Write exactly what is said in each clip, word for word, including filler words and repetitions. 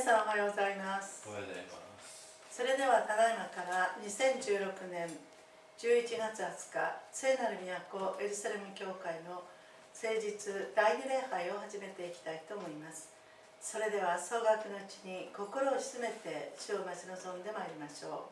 さんおはようございます。 おはようございます。 それではただいまからにせんじゅうろくねんじゅういちがつはつか、聖なる都エルサレム教会の聖日第二礼拝を始めていきたいと思います。それでは総額のうちに心を静めて主を待ち望んでまいりましょう。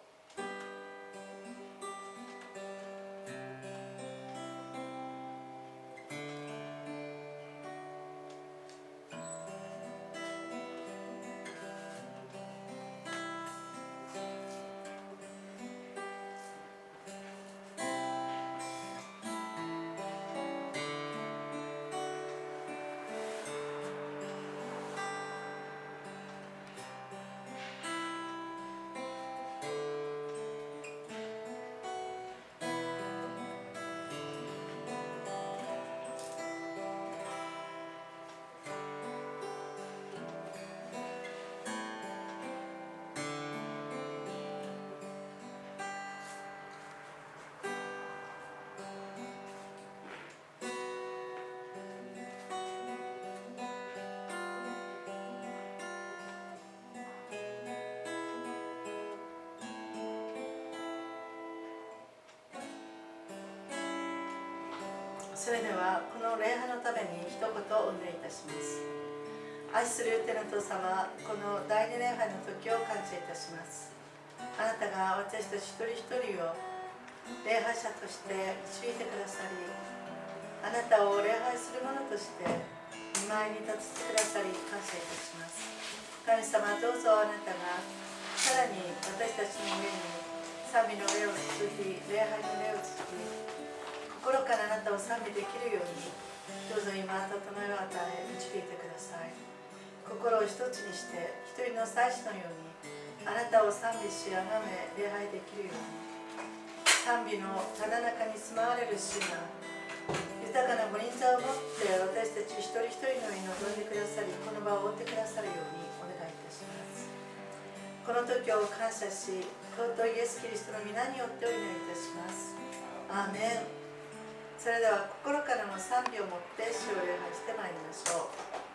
それではこの礼拝のために一言お願いいたします。愛する天の父様、この第二礼拝の時を感謝いたします。あなたが私たち一人一人を礼拝者として導いてくださり、あなたを礼拝する者として御前に立たせてくださり感謝いたします。神様、どうぞあなたがさらに私たちの上に賛美の上を注ぎ、礼拝の上を注ぎ、心からあなたを賛美できるように、どうぞ今、整えを与え、導いてください。心を一つにして、一人の祭司のように、あなたを賛美し、崇め、礼拝できるように、賛美のただ中に住まわれる主が、豊かなご臨座を持って私たち一人一人の上に臨んでくださり、この場を覆ってくださるようにお願いいたします。この時を感謝し、尊いイエス・キリストの皆によってお祈りいたします。アーメン。それでは心からの賛美をもって主を礼拝してまいりましょう。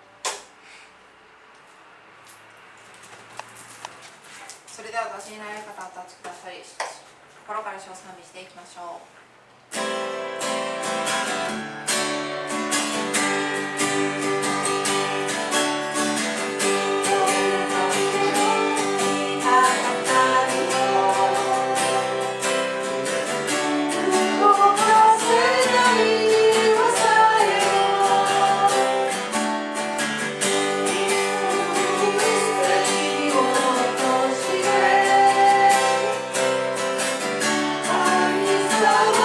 それではご信頼の方お立ちください。心から主を賛美していきましょう。 So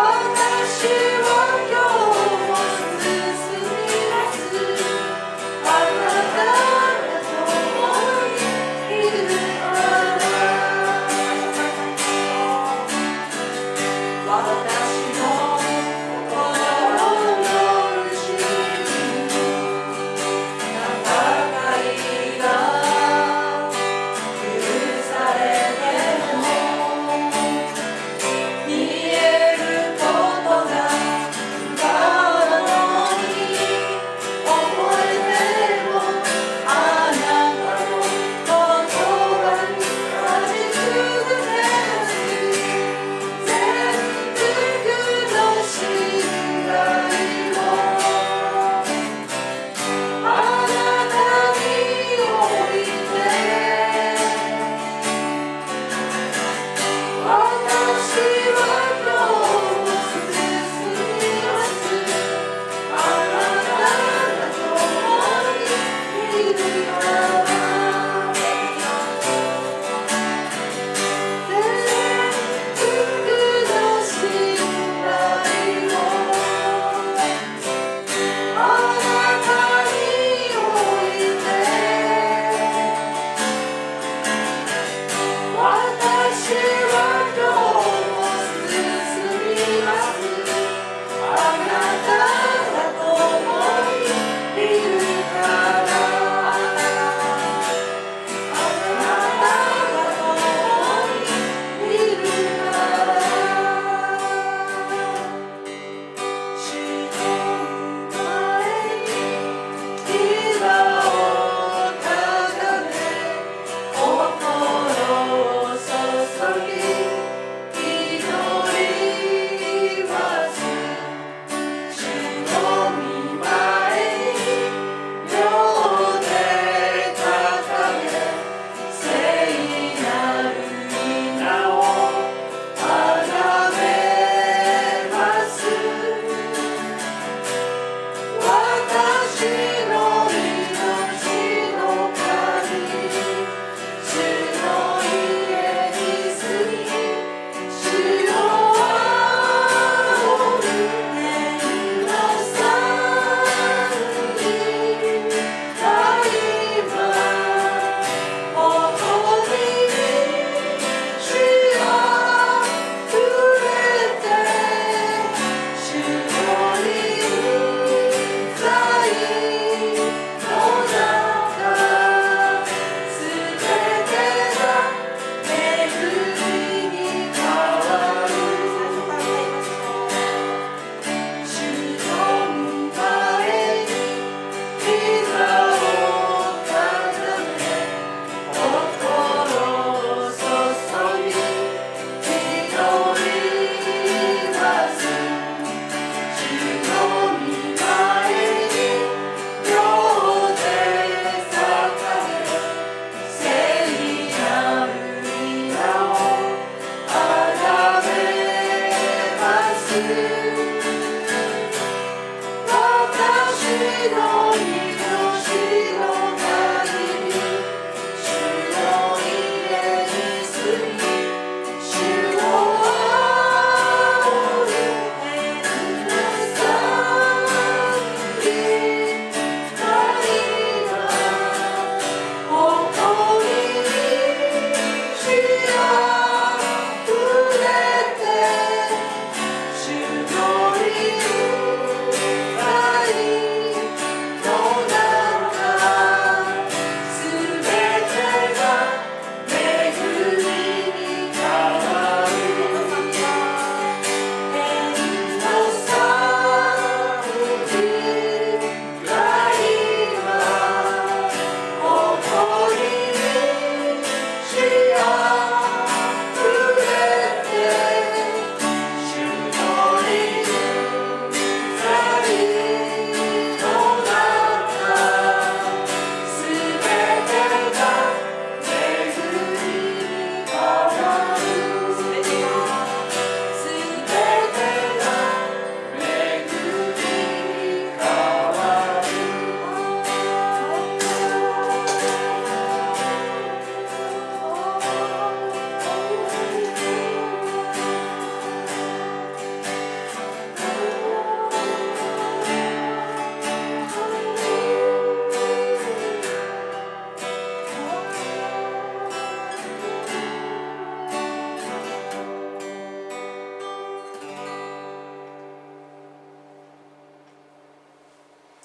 見えることが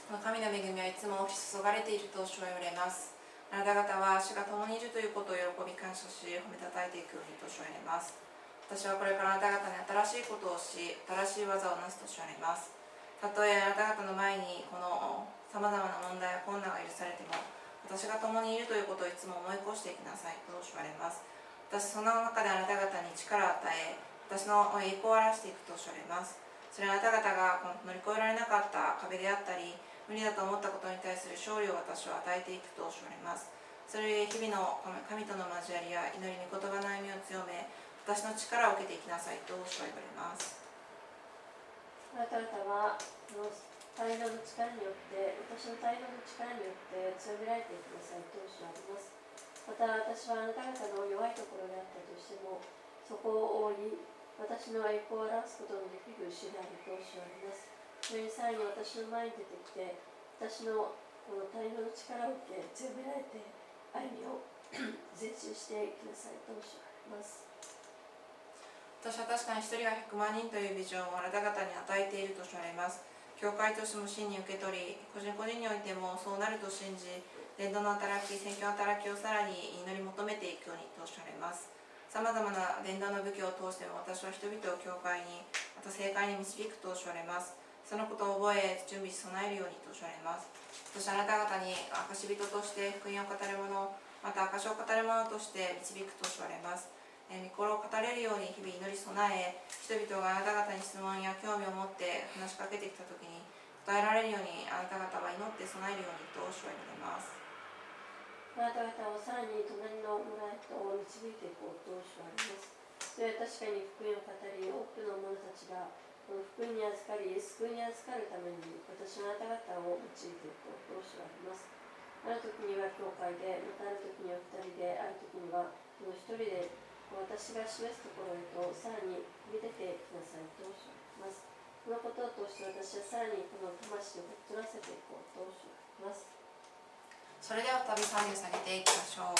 この神の恵みはいつも降り注がれていると主は言われます。あなた方は主が共にいるということを喜び感謝し、褒めたたえていくようにと主は言われます。私はこれからあなた方に新しいことをし、新しい技をなすと主は言われます。たとえあなた方の前にこのさまざまな問題や困難が許されても、私が共にいるということをいつも思い越していきなさいと主は言われます。私その中であなた方に力を与え、私の栄光を表していくと主は言われます。それはあなた方が乗り越えられなかった壁であったり、無理だと思ったことに対する勝利を私は与えていくと主は言われます。それゆえ日々の神との交わりや祈り御言葉の歩みを強め、私の力を受けていきなさいと主は言われます。 あなた方は大量の力によって、私の大量の力によって強められていきなさいと主は言われます。また私はあなた方の弱いところであったとしても、そこを覆い、私の栄光を表すことのできる主であると主は言われます。それにさらに私の前に出てきて、私のこの大量の力を受け、強められて歩みを前進していきなさいと主は言われます。 私は確かに一人がひゃくまんにんというビジョンをあなた方に与えていると主は言われます。教会としても真に受け取り、個人個人においてもそうなると信じ、伝道の働き、宣教の働きをさらに祈り求めていくようにと主は言われます。さまざまな伝道の武器を通しても私は人々を教会に、また正解に導くと主は言われます。そのことを覚え、準備し備えるようにと主は言われます。そしてあなた方に証人として福音を語る者、また証を語る者として導くと主は言われます。御心を語れるように日々祈り備え、人々があなた方に質問や興味を持って話しかけてきたときに答えられるようにあなた方は祈って備えるようにと主は言われます。 あなた方をさらに隣の村へと導いていこうと主は言われます。それは確かに福音を語り、多くの者たちがこの福音に預かり、救いに預かるために私はあなた方を用いていこうと主は言われます。ある時には教会で、またある時には二人で、ある時にはこの一人で、私が示すところへとさらに飛び出てきなさいと主は言われます。このことを通して私はさらにこの魂を取らせていこうと主は言われます。 それでは再び賛美を下げていきましょう。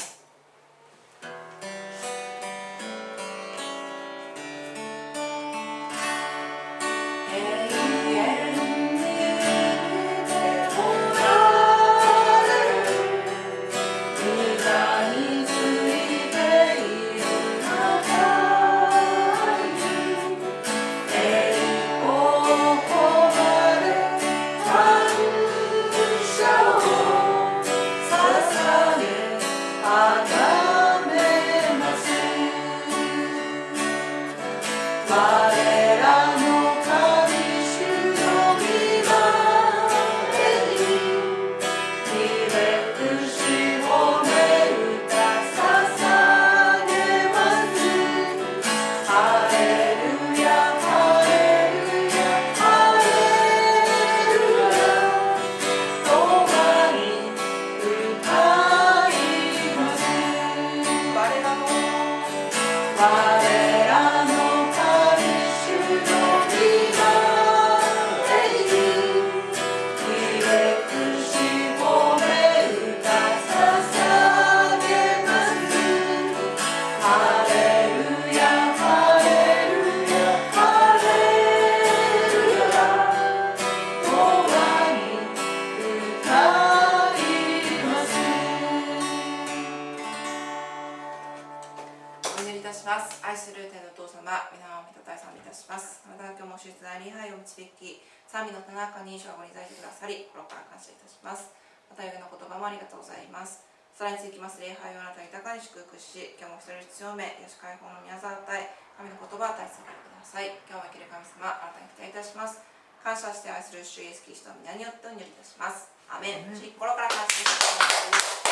賛美のた中に主がご理解してくださり、心から感謝いたします。また、夢の言葉もありがとうございます。さらに続きます礼拝をあなた豊かに祝福し、今日も一人強め、癒し解放の宮沢を与え、神の言葉を与え続けてください。今日も生きる神様、あなたに期待いたします。感謝して愛する主イエスキリストの皆によってお祈りいたします。アメン。心から感謝いたします。